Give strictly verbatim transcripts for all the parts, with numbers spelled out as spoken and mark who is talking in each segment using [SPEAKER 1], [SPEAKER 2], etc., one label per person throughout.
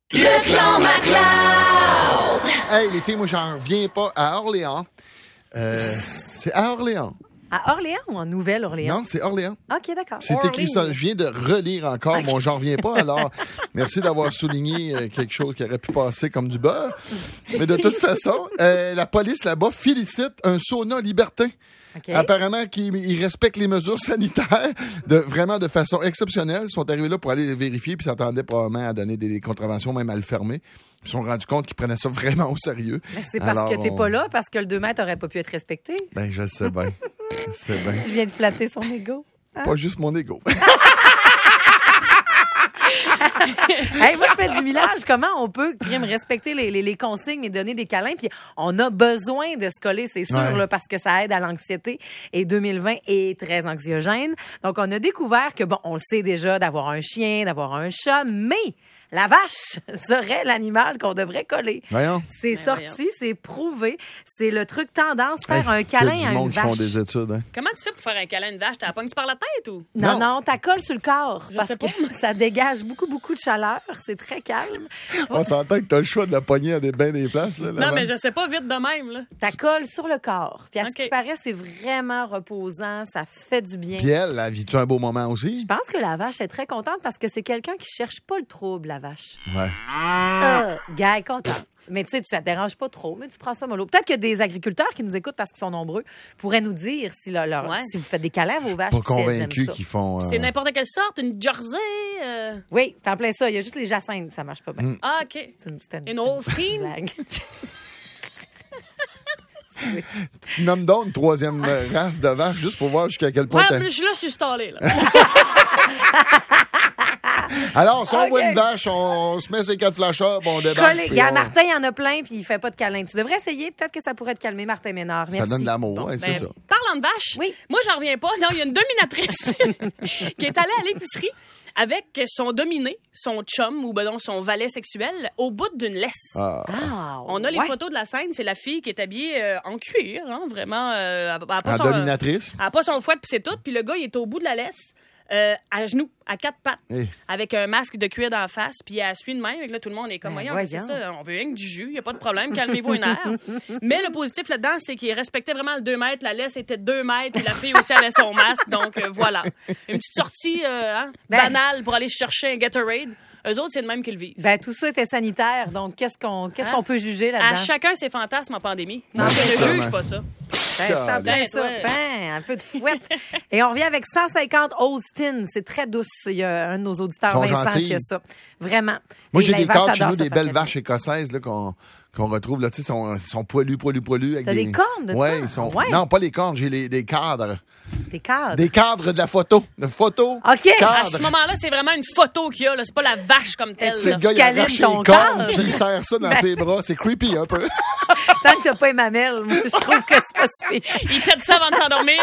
[SPEAKER 1] Le clan MacLeod!
[SPEAKER 2] Hey, les filles, moi, j'en reviens pas. À Orléans, euh, c'est à Orléans.
[SPEAKER 3] À Orléans ou en Nouvelle-Orléans?
[SPEAKER 2] Non, c'est Orléans.
[SPEAKER 3] OK, d'accord.
[SPEAKER 2] C'est écrit ça. Je viens de relire encore mon J'en reviens pas. Alors, merci d'avoir souligné euh, quelque chose qui aurait pu passer comme du beurre. Mais de toute façon, euh, la police là-bas félicite un sauna libertin.
[SPEAKER 3] Okay.
[SPEAKER 2] Apparemment qu'ils ils respectent les mesures sanitaires de, vraiment de façon exceptionnelle. Ils sont arrivés là pour aller les vérifier puis s'attendaient probablement à donner des, des contraventions, même à le fermer. Ils se sont rendus compte qu'ils prenaient ça vraiment au sérieux.
[SPEAKER 3] Ben, c'est parce
[SPEAKER 2] Alors,
[SPEAKER 3] que t'es
[SPEAKER 2] on...
[SPEAKER 3] pas là, parce que le deux mètres aurait pas pu être respecté.
[SPEAKER 2] Ben, je sais bien. Je sais bien.
[SPEAKER 3] Je viens de flatter son ego. Hein?
[SPEAKER 2] Pas juste mon ego.
[SPEAKER 3] Hey, moi, je fais du millage. Comment on peut crime, respecter les, les, les consignes et donner des câlins? Puis on a besoin de se coller, c'est sûr,
[SPEAKER 2] ouais.
[SPEAKER 3] là, parce que ça aide à l'anxiété. Et deux mille vingt est très anxiogène. Donc, on a découvert que, bon, on le sait déjà, d'avoir un chien, d'avoir un chat, mais la vache serait l'animal qu'on devrait coller.
[SPEAKER 2] Voyons.
[SPEAKER 3] C'est
[SPEAKER 4] Ben,
[SPEAKER 3] sorti,
[SPEAKER 4] voyons.
[SPEAKER 3] c'est prouvé. C'est le truc tendance, faire
[SPEAKER 2] Hey,
[SPEAKER 3] un câlin
[SPEAKER 2] il y a
[SPEAKER 3] à
[SPEAKER 2] du
[SPEAKER 3] une
[SPEAKER 2] monde qui
[SPEAKER 3] vache.
[SPEAKER 2] font des études. Hein.
[SPEAKER 4] Comment tu fais pour faire un câlin de vache? T'as la pogne par la tête ou?
[SPEAKER 3] Non,
[SPEAKER 2] Non.
[SPEAKER 3] non, t'as colle sur le corps.
[SPEAKER 4] Je
[SPEAKER 3] parce
[SPEAKER 4] sais
[SPEAKER 3] que
[SPEAKER 4] pas.
[SPEAKER 3] ça dégage beaucoup, beaucoup de chaleur. C'est très calme.
[SPEAKER 2] On s'entend que t'as le choix de la pogner à des bains des places. Là,
[SPEAKER 4] Non,
[SPEAKER 2] là-bas.
[SPEAKER 4] mais je sais pas vite de même, là.
[SPEAKER 3] Ta colle sur le corps. Puis à
[SPEAKER 4] OK.
[SPEAKER 3] ce qui paraît, c'est vraiment reposant. Ça fait du bien.
[SPEAKER 2] Puis elle, elle vit-tu un beau moment aussi?
[SPEAKER 3] Je pense que la vache est très contente parce que c'est quelqu'un qui cherche pas le trouble, la vache.
[SPEAKER 2] Ouais.
[SPEAKER 3] Euh, gars est content. Mais tu sais, ça te dérange pas trop, mais tu prends ça mollo. Peut-être que des agriculteurs qui nous écoutent parce qu'ils sont nombreux pourraient nous dire si, leur- leur-
[SPEAKER 4] Ouais.
[SPEAKER 3] si vous faites des câlins à vos vaches.
[SPEAKER 2] Pas
[SPEAKER 3] puis si elles aiment
[SPEAKER 2] convaincu
[SPEAKER 3] ça.
[SPEAKER 2] qu'ils font. euh,
[SPEAKER 4] C'est n'importe quelle sorte, une jersey. euh,
[SPEAKER 3] Oui, c'est en plein ça. Il y a juste les jacinthes, ça marche pas bien.
[SPEAKER 2] Mm.
[SPEAKER 4] Ah, OK.
[SPEAKER 3] C'est une, c'est
[SPEAKER 4] Une
[SPEAKER 3] c'est une
[SPEAKER 4] Holstein?
[SPEAKER 3] blague.
[SPEAKER 2] Nomme donc une troisième euh, race de vache juste pour voir jusqu'à quel point.
[SPEAKER 4] Ouais,
[SPEAKER 2] t'as-
[SPEAKER 4] mais je suis là, je suis stallé, là.
[SPEAKER 2] Alors, si on
[SPEAKER 3] Ok.
[SPEAKER 2] voit une vache, on, on se met ses quatre flashers, bon, on débarque.
[SPEAKER 3] Collé.
[SPEAKER 2] puis
[SPEAKER 3] Gars,
[SPEAKER 2] on-
[SPEAKER 3] Martin, il y en a plein, puis il fait pas de câlin. Tu devrais essayer. Peut-être que ça pourrait te calmer, Martin Ménard.
[SPEAKER 2] Ça
[SPEAKER 3] Merci.
[SPEAKER 2] donne de l'amour,
[SPEAKER 4] Bon,
[SPEAKER 2] ouais, c'est
[SPEAKER 4] ben,
[SPEAKER 2] ça.
[SPEAKER 4] Parlant de vache,
[SPEAKER 3] Oui.
[SPEAKER 4] moi, j'en reviens pas. Non, il y a une dominatrice qui est allée à l'épicerie avec son dominé, son chum ou ben non, son valet sexuel au bout d'une laisse.
[SPEAKER 2] Ah.
[SPEAKER 3] Ah,
[SPEAKER 4] On a les
[SPEAKER 3] ouais.
[SPEAKER 4] photos de la scène. C'est la fille qui est habillée euh, en cuir, hein, vraiment. Euh, elle a pas
[SPEAKER 2] En
[SPEAKER 4] son,
[SPEAKER 2] dominatrice.
[SPEAKER 4] Elle a pas son fouet, puis c'est tout. Puis le gars, il est au bout de la laisse, euh, à genoux, à quatre pattes,
[SPEAKER 2] Eh.
[SPEAKER 4] avec un masque de cuir d'en face, puis elle suit de même. Et là, tout le monde est comme,
[SPEAKER 3] Ben,
[SPEAKER 4] voyons,
[SPEAKER 3] voyons.
[SPEAKER 4] c'est ça, on veut rien que du jus, il n'y a pas de problème, calmez-vous une heure. Mais le positif là-dedans, c'est qu'il respectait vraiment le deux mètres, la laisse était de deux mètres, et la fille aussi avait son masque, donc euh, voilà. Une petite sortie euh, hein,
[SPEAKER 3] Ben.
[SPEAKER 4] banale pour aller chercher un Gatorade. Eux autres, c'est de même qu'ils le vivent.
[SPEAKER 3] Ben, tout ça était sanitaire. Donc, qu'est-ce qu'on qu'est-ce
[SPEAKER 4] Hein?
[SPEAKER 3] qu'on peut juger
[SPEAKER 4] À
[SPEAKER 3] là-dedans?
[SPEAKER 4] chacun ses fantasmes en pandémie.
[SPEAKER 3] Non,
[SPEAKER 4] Non, je ne
[SPEAKER 2] exactement.
[SPEAKER 4] juge pas ça.
[SPEAKER 3] Ben, c'est en plein
[SPEAKER 4] Ben,
[SPEAKER 3] ça.
[SPEAKER 4] ouais.
[SPEAKER 3] Ben, un peu de fouette. Et on revient avec cent cinquante Austin. C'est très douce. Il y a un de nos auditeurs,
[SPEAKER 2] Sont
[SPEAKER 3] Vincent,
[SPEAKER 2] gentilles.
[SPEAKER 3] qui a ça. Vraiment.
[SPEAKER 2] Moi,
[SPEAKER 3] Et
[SPEAKER 2] j'ai
[SPEAKER 3] les
[SPEAKER 2] des
[SPEAKER 3] vaches
[SPEAKER 2] cornes chez
[SPEAKER 3] adorent
[SPEAKER 2] nous,
[SPEAKER 3] ça
[SPEAKER 2] des
[SPEAKER 3] faire
[SPEAKER 2] belles
[SPEAKER 3] cadeau.
[SPEAKER 2] vaches écossaises là, qu'on qu'on retrouve. Là, tu sais, sont, sont poilus, poilus, poilus. Avec
[SPEAKER 3] T'as des cornes de
[SPEAKER 2] ouais,
[SPEAKER 3] ça?
[SPEAKER 2] ils sont.
[SPEAKER 3] Ouais.
[SPEAKER 2] Non, pas les cornes, j'ai les, des cadres.
[SPEAKER 3] Des cadres.
[SPEAKER 2] Des cadres de la photo. De photo.
[SPEAKER 3] OK.
[SPEAKER 4] À
[SPEAKER 2] Cadre.
[SPEAKER 4] ce moment-là, c'est vraiment une photo qu'il y a, là. C'est pas la vache comme telle.
[SPEAKER 2] C'est
[SPEAKER 4] là.
[SPEAKER 2] le gars, il
[SPEAKER 3] câlines
[SPEAKER 2] arrache les
[SPEAKER 3] ton
[SPEAKER 2] cornes,
[SPEAKER 3] cadre.
[SPEAKER 2] puis il serre ça dans
[SPEAKER 3] Ben,
[SPEAKER 2] ses bras. C'est creepy un peu.
[SPEAKER 3] Tant que t'as pas les mamelles, moi, je trouve que c'est pas si pire.
[SPEAKER 4] Il tête ça avant de s'endormir.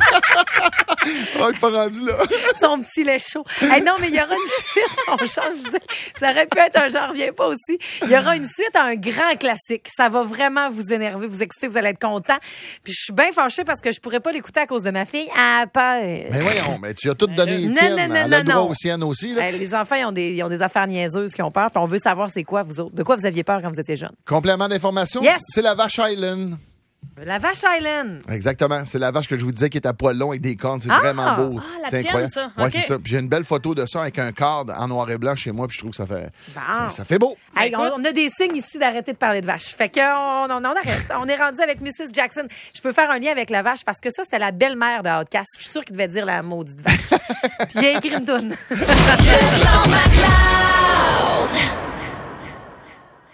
[SPEAKER 2] Oh, il est pas rendu là.
[SPEAKER 3] Son petit lait chaud. Hey, non, mais il y aura une suite. On change de... Ça aurait pu être un j'en reviens pas aussi. Il y aura une suite à un grand classique. Ça va vraiment vous énerver, vous exciter, vous allez être content. Puis je suis bien fâchée parce que je pourrais pas l'écouter à cause de ma fille. Ah, pas...
[SPEAKER 2] Mais voyons, mais tu as tout donné
[SPEAKER 3] Non,
[SPEAKER 2] Étienne.
[SPEAKER 3] non, non,
[SPEAKER 2] Elle a le
[SPEAKER 3] non,
[SPEAKER 2] droit
[SPEAKER 3] non.
[SPEAKER 2] aux siennes aussi. Là.
[SPEAKER 3] Hey, les enfants, ils ont, des, ils ont des affaires niaiseuses qui ont peur. Puis on veut savoir c'est quoi, vous autres. De quoi vous aviez peur quand vous étiez jeune?
[SPEAKER 2] Complément d'information,
[SPEAKER 3] Yes.
[SPEAKER 2] c'est la vache Island.
[SPEAKER 3] La vache Island.
[SPEAKER 2] Exactement. C'est la vache que je vous disais qui est à poil long avec des cornes. C'est
[SPEAKER 3] Ah!
[SPEAKER 2] vraiment beau.
[SPEAKER 4] Ah, la
[SPEAKER 2] c'est
[SPEAKER 4] tienne,
[SPEAKER 2] incroyable.
[SPEAKER 4] ça.
[SPEAKER 2] Ouais,
[SPEAKER 4] OK.
[SPEAKER 2] c'est ça. Puis j'ai une belle photo de ça avec un cadre en noir et blanc chez moi. Puis je trouve que ça fait,
[SPEAKER 3] Bon.
[SPEAKER 2] ça, ça fait beau.
[SPEAKER 3] Hey,
[SPEAKER 4] Écoute.
[SPEAKER 3] on, on a des signes ici d'arrêter de parler de vache. Fait qu'on on, on arrête. On est rendu avec missus Jackson. Je peux faire un lien avec la vache parce que ça, c'était la belle-mère de Outcast. Je suis sûre qu'il devait dire la maudite vache. Puis il a écrit une toune.
[SPEAKER 1] Le clan MacLeod!